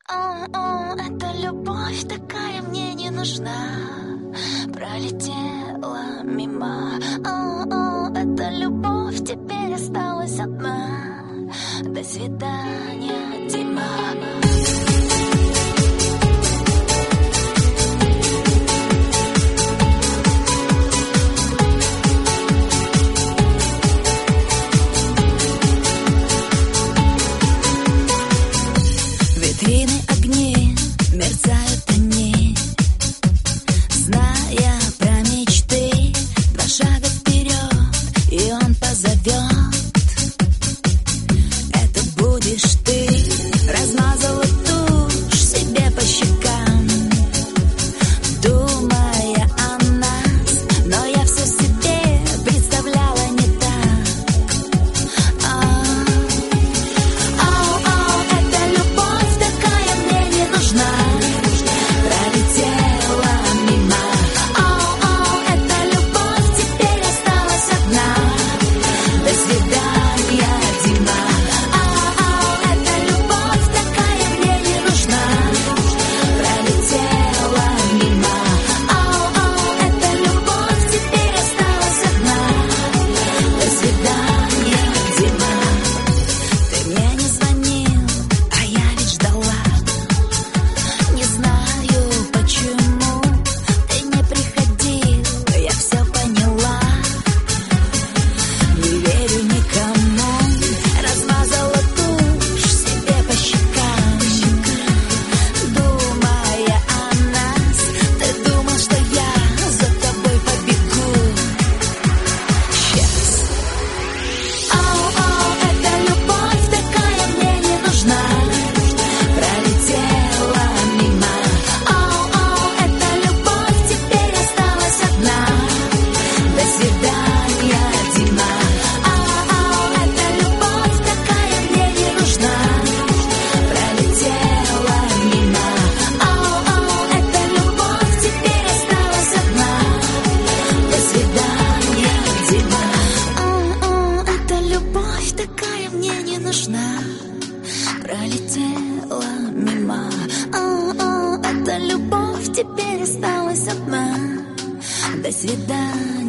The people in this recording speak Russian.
Эта любовь такая мне не нужна. Пролетела мимо. Эта любовь теперь осталась одна. До свидания, Дима. Витрины, огни, мерцают они, зная про мечты. 2 шага вперед, и он позовет. Это будешь ты. Размазала тушь себе по щекам, думая о нас, но я все себе представляла не так. Эта любовь такая мне не нужна. Пролетела мимо. Эта любовь теперь осталась одна. До свидания, Дима. Эта любовь такая мне не нужна. Пролетела мимо. Эта любовь теперь осталась одна. До свидания, Дима. Ты мне не звонил, а я ведь ждала. Не знаю почему ты не приходил, я все поняла. Не верю никому. Размазала тушь себе по щекам, думая о нас. Ты думал, что я за тобой побегу. Сейчас. Эта любовь такая мне не нужна. Пролетела мимо. Эта любовь теперь осталась одна. До свидания, Дима. Эта любовь такая мне не нужна. Пролетела мимо. Эта любовь теперь осталась одна. До свидания, Дима. Эта любовь такая мне не нужна. Пролетела мимо. Эта любовь теперь осталась одна. До свидания.